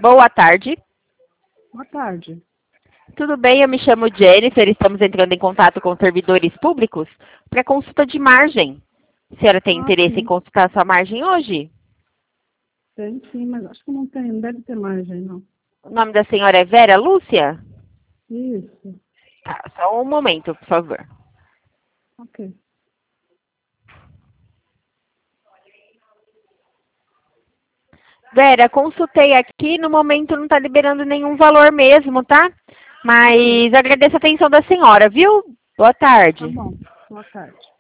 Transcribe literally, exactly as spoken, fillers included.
Boa tarde. Boa tarde. Tudo bem? Eu me chamo Jennifer. Estamos entrando em contato com servidores públicos para consulta de margem. A senhora tem Ah, interesse sim. em consultar a sua margem hoje? Tem sim, mas acho que não tem, não deve ter margem, não. O nome da senhora é Vera Lúcia? Isso. Tá, só um momento, por favor. Ok. Vera, consultei aqui, no momento não está liberando nenhum valor mesmo, tá? Mas agradeço a atenção da senhora, viu? Boa Tá tarde. bom. Boa tarde.